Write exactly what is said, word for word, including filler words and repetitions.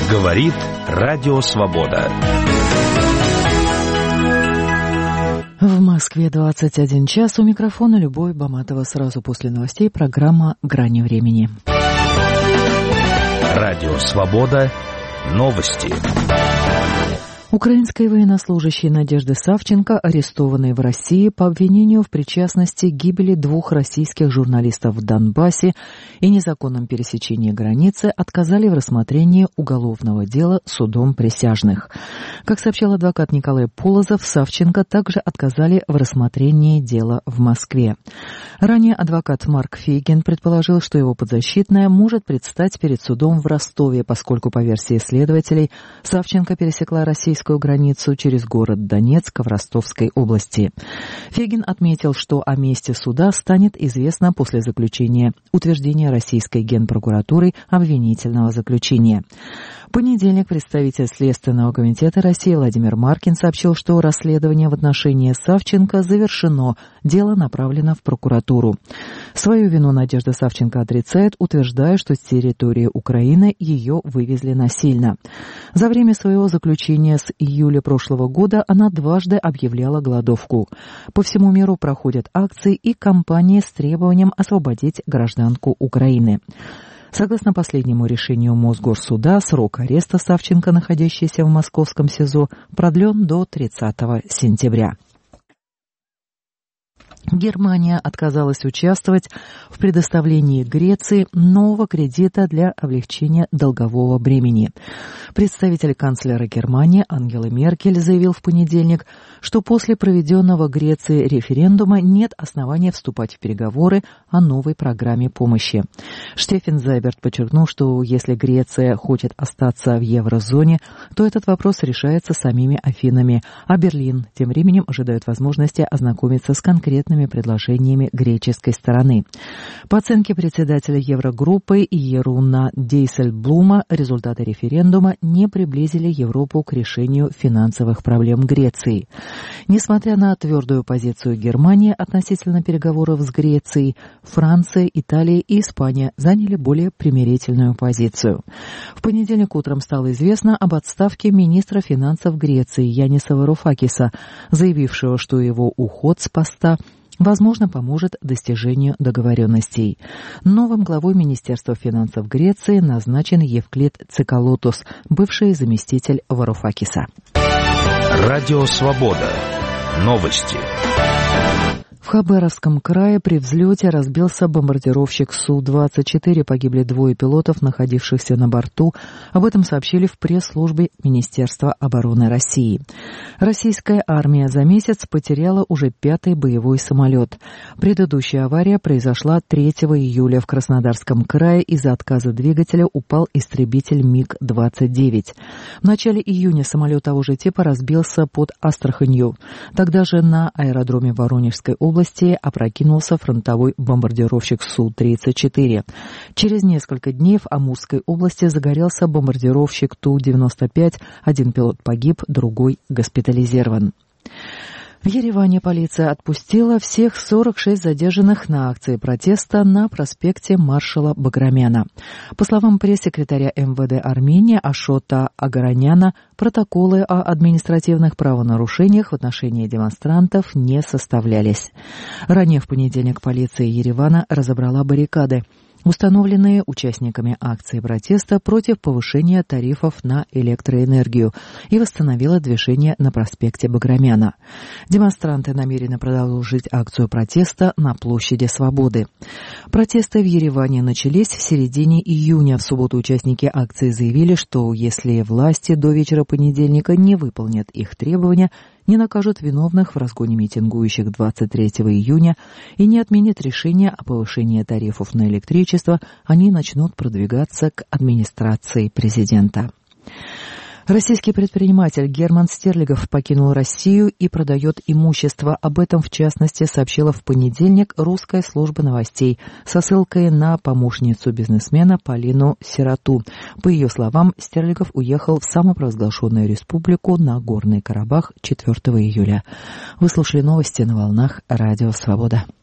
Говорит Радио Свобода. В Москве двадцать один час. У микрофона Любовь Баматова. Сразу после новостей программа «Грани времени». Радио Свобода. Новости. Украинская военнослужащая Надежда Савченко, арестованная в России по обвинению в причастности к гибели двух российских журналистов в Донбассе и незаконном пересечении границы, отказали в рассмотрении уголовного дела судом присяжных. Как сообщил адвокат Николай Полозов, Савченко также отказали в рассмотрении дела в Москве. Ранее адвокат Марк Фейгин предположил, что его подзащитная может предстать перед судом в Ростове, поскольку, по версии следователей, Савченко пересекла российскую границу через город Донецк в Ростовской области. Фейгин отметил, что о месте суда станет известно после заключения утверждения российской генпрокуратурой обвинительного заключения. В понедельник представитель Следственного комитета России Владимир Маркин сообщил, что расследование в отношении Савченко завершено, дело направлено в прокуратуру. Свою вину Надежда Савченко отрицает, утверждая, что с территории Украины ее вывезли насильно. За время своего заключения с июля прошлого года она дважды объявляла голодовку. По всему миру проходят акции и кампании с требованием освободить гражданку Украины. Согласно последнему решению Мосгорсуда, срок ареста Савченко, находящейся в московском СИЗО, продлен до тридцатого сентября. Германия отказалась участвовать в предоставлении Греции нового кредита для облегчения долгового бремени. Представитель канцлера Германии Ангела Меркель заявил в понедельник, что после проведенного Греции референдума нет основания вступать в переговоры о новой программе помощи. Штефен Зайберт подчеркнул, что если Греция хочет остаться в еврозоне, то этот вопрос решается самими Афинами, а Берлин тем временем ожидает возможности ознакомиться с конкретными предложениями греческой стороны. По оценке председателя Еврогруппы Еруна Дейсельблума, результаты референдума не приблизили Европу к решению финансовых проблем Греции. Несмотря на твердую позицию Германии относительно переговоров с Грецией, Франция, Италия и Испания заняли более примирительную позицию. В понедельник утром стало известно об отставке министра финансов Греции Яниса Варофакиса, заявившего, что его уход с поста возможно, поможет достижению договоренностей. Новым главой Министерства финансов Греции назначен Евклид Цикалотос, бывший заместитель Варофакиса. Радио Свобода. Новости. В Хабаровском крае при взлете разбился бомбардировщик Су двадцать четыре. Погибли двое пилотов, находившихся на борту. Об этом сообщили в пресс-службе Министерства обороны России. Российская армия за месяц потеряла уже пятый боевой самолет. Предыдущая авария произошла третьего июля в Краснодарском крае. Из-за отказа двигателя упал истребитель МиГ двадцать девять. В начале июня самолет того же типа разбился под Астраханью. Тогда же на аэродроме Воронежской области опрокинулся фронтовой бомбардировщик Су тридцать четыре. Через несколько дней в Амурской области загорелся бомбардировщик Ту девяносто пять. Один пилот погиб, другой госпитализирован. В Ереване полиция отпустила всех сорок шесть задержанных на акции протеста на проспекте маршала Баграмяна. По словам пресс-секретаря эм вэ дэ Армении Ашота Агараняна, протоколы о административных правонарушениях в отношении демонстрантов не составлялись. Ранее в понедельник полиция Еревана разобрала баррикады, установленные участниками акции протеста против повышения тарифов на электроэнергию, и восстановила движение на проспекте Баграмяна. Демонстранты намерены продолжить акцию протеста на площади Свободы. Протесты в Ереване начались в середине июня. В субботу участники акции заявили, что если власти до вечера понедельника не выполнят их требования, не накажут виновных в разгоне митингующих двадцать третьего июня и не отменят решение о повышении тарифов на электричество, они начнут продвигаться к администрации президента. Российский предприниматель Герман Стерлигов покинул Россию и продает имущество. Об этом, в частности, сообщила в понедельник русская служба новостей со ссылкой на помощницу бизнесмена Полину Сироту. По ее словам, Стерлигов уехал в самопровозглашенную республику Нагорный Карабах четвертого июля. Вы слушали новости на волнах Радио Свобода.